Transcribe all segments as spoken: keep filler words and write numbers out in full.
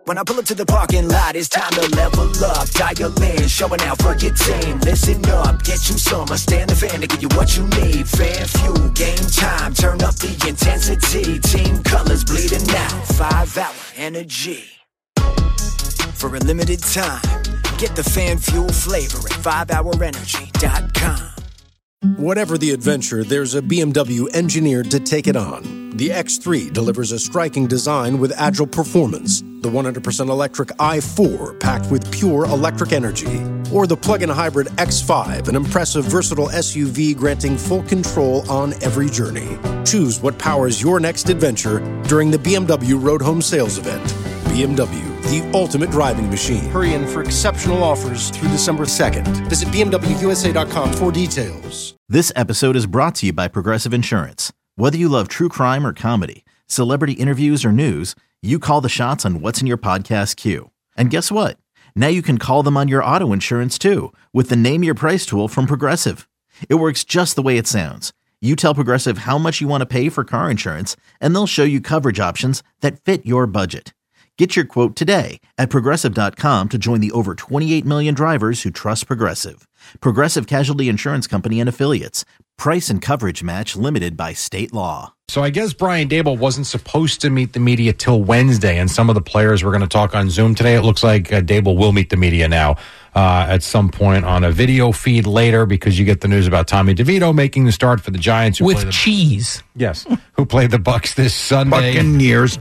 When I pull up to the parking lot, it's time to level up. Dial in, showing out for your team. Listen up, get you some. I stand the fan to give you what you need. Fan fuel, game time, turn up the intensity. Team colors bleeding out, five hour energy. For a limited time, get the fan fuel flavor at five hour energy dot com. Whatever the adventure, there's a B M W engineered to take it on. The X three delivers a striking design with agile performance. The one hundred percent electric i four packed with pure electric energy. Or the plug-in hybrid X five, an impressive, versatile S U V granting full control on every journey. Choose what powers your next adventure during the B M W Road Home Sales Event. B M W, the ultimate driving machine. Hurry in for exceptional offers through December second. Visit B M W U S A dot com for details. This episode is brought to you by Progressive Insurance. Whether you love true crime or comedy, celebrity interviews or news, you call the shots on what's in your podcast queue. And guess what? Now you can call them on your auto insurance too with the Name Your Price tool from Progressive. It works just the way it sounds. You tell Progressive how much you want to pay for car insurance, and they'll show you coverage options that fit your budget. Get your quote today at Progressive dot com to join the over twenty-eight million drivers who trust Progressive. Progressive Casualty Insurance Company and Affiliates. Price and coverage match limited by state law. So I guess Brian Daboll wasn't supposed to meet the media till Wednesday, and some of the players were going to talk on Zoom today. It looks like uh, Daboll will meet the media now uh, at some point on a video feed later, because you get the news about Tommy DeVito making the start for the Giants. Who With play the, cheese. Yes, who played the Bucs this Sunday. Buccaneers.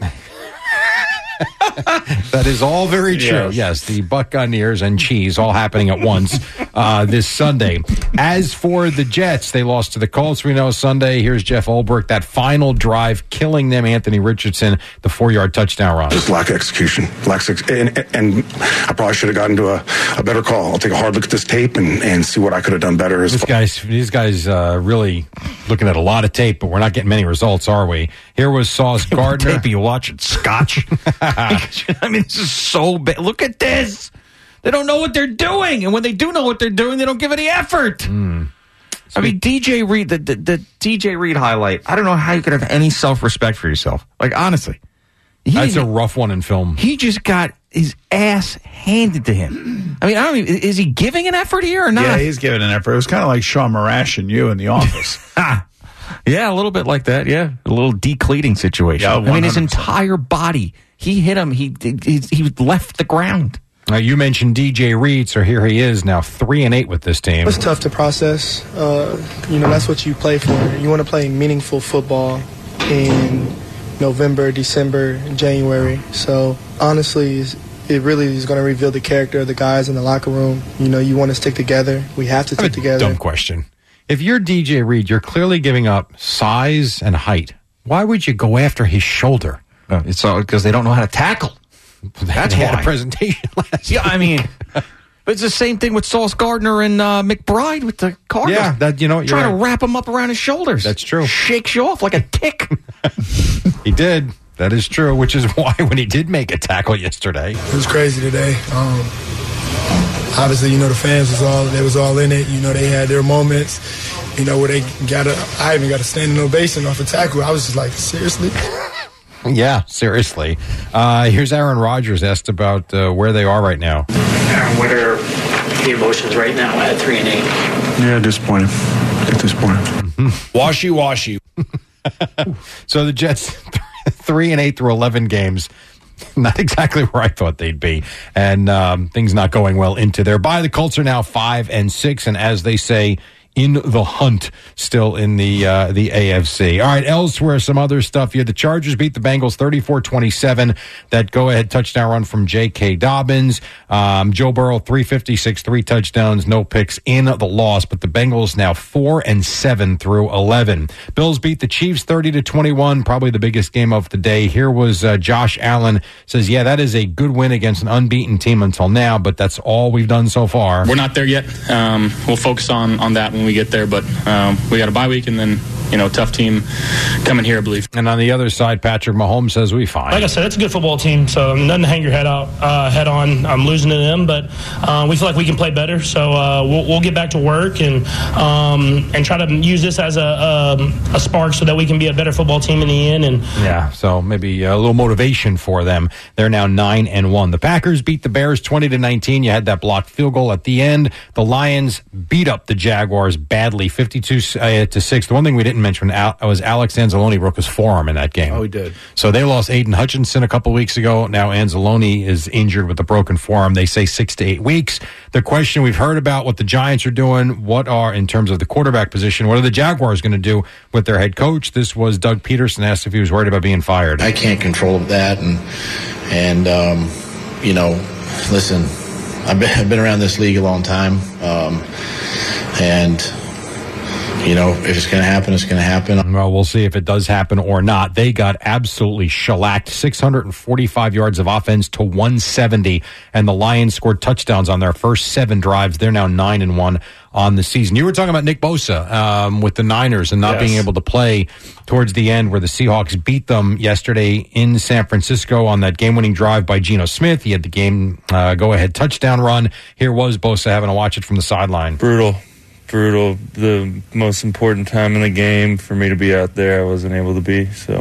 That is all very true. Yes, yes, the Buccaneers and cheese all happening at once uh, this Sunday. As for the Jets, they lost to the Colts, we know, Sunday. Here's Jeff Ulbrich, that final drive, killing them. Anthony Richardson, the four-yard touchdown run. Just lack of execution. Lack of, and, and I probably should have gotten to a, a better call. I'll take a hard look at this tape and, and see what I could have done better. As this guy's, these guys uh, really looking at a lot of tape, but we're not getting many results, are we? Here was Sauce Gardner. What tape are you watching? Scotch? I mean, this is so bad. Look at this. They don't know what they're doing. And when they do know what they're doing, they don't give any effort. Mm. I mean, D J Reed, the, the, the D J Reed highlight, I don't know how you could have any self-respect for yourself. Like, honestly. He, That's a rough one in film. He just got his ass handed to him. I mean, I don't even, is he giving an effort here or not? Yeah, he's giving an effort. It was kind of like Sean Marash and you in The Office. Yeah, a little bit like that, yeah. A little decleating situation. Yeah, I mean, his entire body, he hit him, he he, he left the ground. Now, you mentioned D J Reed, so here he is now three and eight with this team. It's tough to process. Uh, you know, that's what you play for. You want to play meaningful football in November, December, January. So, honestly, it really is going to reveal the character of the guys in the locker room. You know, you want to stick together. We have to stick together. Dumb question. If you're D J Reed, you're clearly giving up size and height. Why would you go after his shoulder? Uh, it's all because they don't know how to tackle. That's they why. had a presentation last Yeah, I mean, but it's the same thing with Sauce Gardner and uh, McBride with the Cardinals. Yeah, that you know, you're trying right. to wrap him up around his shoulders. That's true. Shakes you off like a tick. He did. That is true. Which is why when he did make a tackle yesterday, it was crazy today. Um, obviously, you know, the fans was all they was all in it. You know, they had their moments. You know, where they got a, I even got a standing ovation off a tackle. I was just like, seriously. Yeah, seriously. Uh, here's Aaron Rodgers asked about uh, where they are right now. Aaron, what are your emotions right now at three and eight? Yeah, disappointed at this point. Mm-hmm. Washy, washy. So the Jets, three and eight through eleven games. Not exactly where I thought they'd be, and um, things not going well into their bye. The Colts are now five and six, and as they say, in the hunt, still in the uh, the A F C. All right, elsewhere, some other stuff here. The Chargers beat the Bengals thirty-four twenty-seven. That go-ahead touchdown run from J K. Dobbins. Um, Joe Burrow, three fifty-six, three touchdowns, no picks in the loss. But the Bengals now four and seven through eleven. Bills beat the Chiefs thirty to twenty-one, probably the biggest game of the day. Here was uh, Josh Allen. Says, yeah, that is a good win against an unbeaten team until now, but that's all we've done so far. We're not there yet. Um, we'll focus on, on that when we get there, but um, we got a bye week, and then you know, tough team coming here, I believe. And on the other side, Patrick Mahomes says we fine. Like I said, it's a good football team, so nothing to hang your head out, uh, head on. I'm losing to them, but uh, we feel like we can play better. So uh, we'll, we'll get back to work and um, and try to use this as a, a a spark so that we can be a better football team in the end. And yeah, so maybe a little motivation for them. They're now nine and one. The Packers beat the Bears twenty to nineteen. You had that blocked field goal at the end. The Lions beat up the Jaguars badly, fifty-two to six. The one thing we didn't mention was Alex Anzalone broke his forearm in that game. Oh, he did. So they lost Aiden Hutchinson a couple weeks ago. Now Anzalone is injured with a broken forearm. They say six to eight weeks. The question we've heard about what the Giants are doing, what are, in terms of the quarterback position, what are the Jaguars going to do with their head coach? This was Doug Peterson asked if he was worried about being fired. I can't control that. And, and um, you know, listen, I've been, I've been around this league a long time. Um, and, you know, if it's going to happen, it's going to happen. Well, we'll see if it does happen or not. They got absolutely shellacked, six hundred forty-five yards of offense to one seventy, and the Lions scored touchdowns on their first seven drives. They're now nine and one on the season. You were talking about Nick Bosa um, with the Niners and not yes. being able to play towards the end, where the Seahawks beat them yesterday in San Francisco on that game-winning drive by Geno Smith. He had the game uh, go-ahead touchdown run. Here was Bosa having to watch it from the sideline. Brutal. Brutal. The most important time in the game for me to be out there, I wasn't able to be. So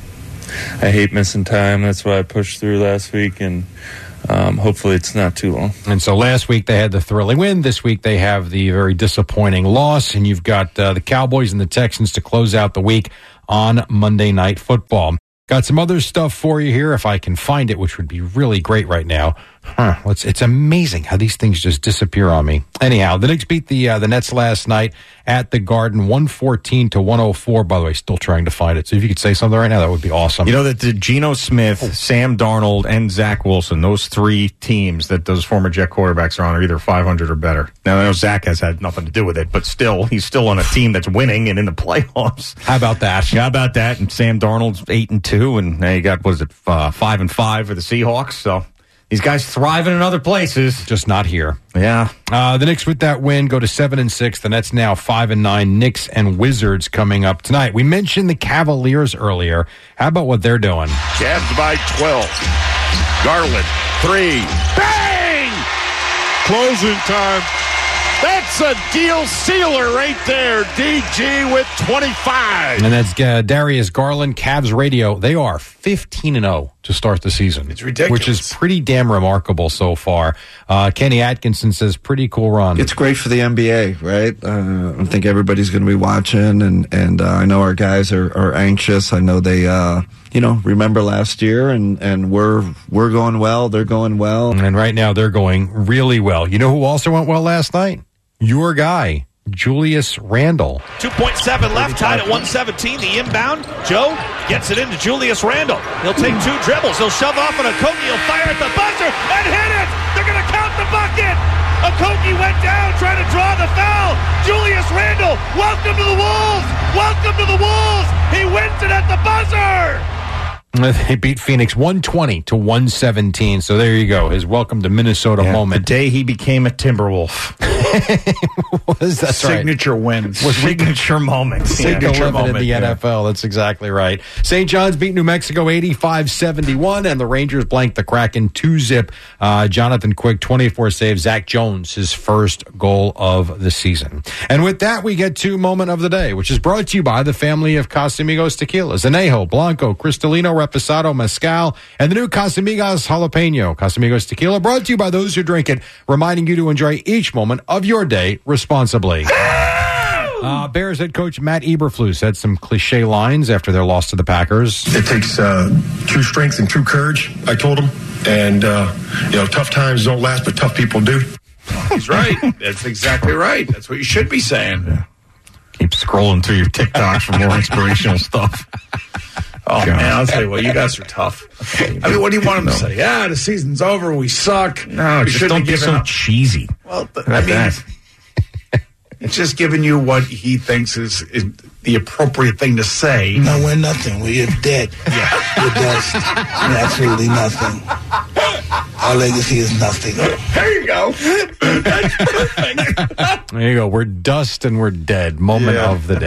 I hate missing time. That's why I pushed through last week, and um, hopefully it's not too long. And so last week they had the thrilling win. This week they have the very disappointing loss, and you've got uh, the Cowboys and the Texans to close out the week on Monday Night Football. Got some other stuff for you here, if I can find it, which would be really great right now. Huh, it's, it's amazing how these things just disappear on me. Anyhow, the Knicks beat the uh, the Nets last night at the Garden, one fourteen to one oh four. By the way, still trying to find it. So if you could say something right now, that would be awesome. You know that the Geno Smith, oh. Sam Darnold, and Zach Wilson, those three teams that those former Jet quarterbacks are on, are either five hundred or better. Now, I know Zach has had nothing to do with it, but still, he's still on a team that's winning and in the playoffs. How about that? How about that? And Sam Darnold's eight and two, and now you got, what is it, uh, five and five for the Seahawks. So these guys thriving in other places, just not here. Yeah. Uh, the Knicks with that win go to seven and six. The Nets now five and nine. Knicks and Wizards coming up tonight. We mentioned the Cavaliers earlier. How about what they're doing? Cavs by twelve. Garland three. Bang! Closing time. That's a deal sealer right there. D G with twenty-five. And that's uh, Darius Garland, Cavs radio. They are fifteen and oh to start the season. It's ridiculous. Which is pretty damn remarkable so far. Uh, Kenny Atkinson says, pretty cool run. It's great for the N B A, right? Uh, I think everybody's going to be watching, and, and uh, I know our guys are, are anxious. I know they, uh, you know, remember last year, and, and we're we're going well. They're going well. And right now they're going really well. You know who also went well last night? Your guy, Julius Randle. two point seven left, tied at one seventeen. The inbound, Joe gets it into Julius Randle. He'll take two dribbles. He'll shove off on Okogie. He'll fire at the buzzer and hit it. They're going to count the bucket. Okogie went down trying to draw the foul. Julius Randle, welcome to the Wolves. Welcome to the Wolves. He wins it at the buzzer. They beat Phoenix one twenty to one seventeen. So there you go. His welcome to Minnesota yeah, moment. The day he became a Timberwolf. Was that signature right? wins. Signature moment. Signature moment in the yeah. N F L. That's exactly right. Saint John's beat New Mexico eighty-five seventy-one, and the Rangers blanked the Kraken two zip. Uh, Jonathan Quick, twenty-four saves. Zach Jones, his first goal of the season. And with that, we get to Moment of the Day, which is brought to you by the family of Casamigos Tequilas. Anejo, Blanco, Cristalino, Reposado, Mezcal, and the new Casamigos Jalapeno. Casamigos Tequila, brought to you by those who drink it, reminding you to enjoy each moment of your day responsibly. Uh, Bears head coach Matt Eberflus had some cliche lines after their loss to the Packers. It takes uh, true strength and true courage, I told him. And, uh, you know, tough times don't last, but tough people do. He's right. That's exactly right. That's what you should be saying. Yeah. Keep scrolling through your TikTok for more inspirational stuff. Oh, God. Man, I'll tell you what, you guys are tough. I mean, what do you want him to say? Yeah, the season's over, we suck. No, we just don't be so up. cheesy. Well, th- I mean, that? It's just giving you what he thinks is, is the appropriate thing to say. No, we're nothing. We're dead. Yeah. We're dust. We're absolutely nothing. Our legacy is nothing. There you go. That's perfect. There you go. We're dust and we're dead. Moment yeah. of the day.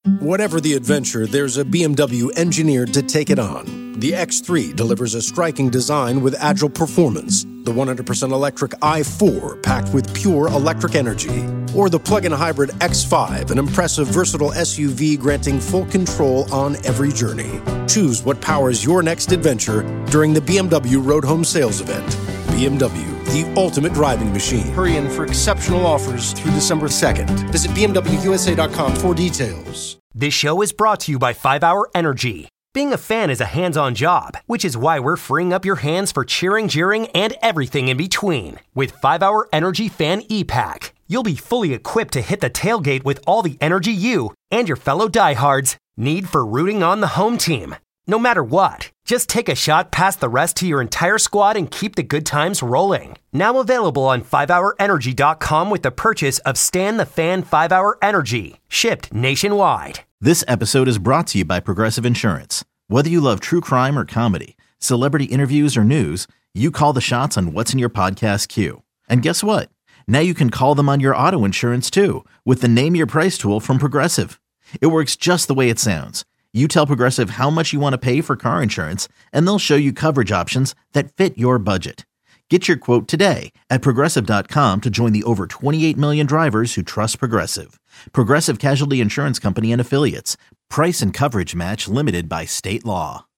Whatever the adventure, there's a B M W engineered to take it on. The X three delivers a striking design with agile performance. The one hundred percent electric i four, packed with pure electric energy. Or the plug-in hybrid X five, an impressive, versatile S U V granting full control on every journey. Choose what powers your next adventure during the B M W Road Home Sales Event. B M W, the ultimate driving machine. Hurry in for exceptional offers through December second. Visit B M W U S A dot com for details. This show is brought to you by five hour Energy. Being a fan is a hands-on job, which is why we're freeing up your hands for cheering, jeering, and everything in between. With five hour Energy Fan E-Pack, you'll be fully equipped to hit the tailgate with all the energy you and your fellow diehards need for rooting on the home team. No matter what, just take a shot past the rest to your entire squad and keep the good times rolling. Now available on five hour energy dot com with the purchase of Stan the Fan five hour Energy, shipped nationwide. This episode is brought to you by Progressive Insurance. Whether you love true crime or comedy, celebrity interviews or news, you call the shots on what's in your podcast queue. And guess what? Now you can call them on your auto insurance too with the Name Your Price tool from Progressive. It works just the way it sounds. You tell Progressive how much you want to pay for car insurance, and they'll show you coverage options that fit your budget. Get your quote today at Progressive dot com to join the over twenty-eight million drivers who trust Progressive. Progressive Casualty Insurance Company and Affiliates. Price and coverage match limited by state law.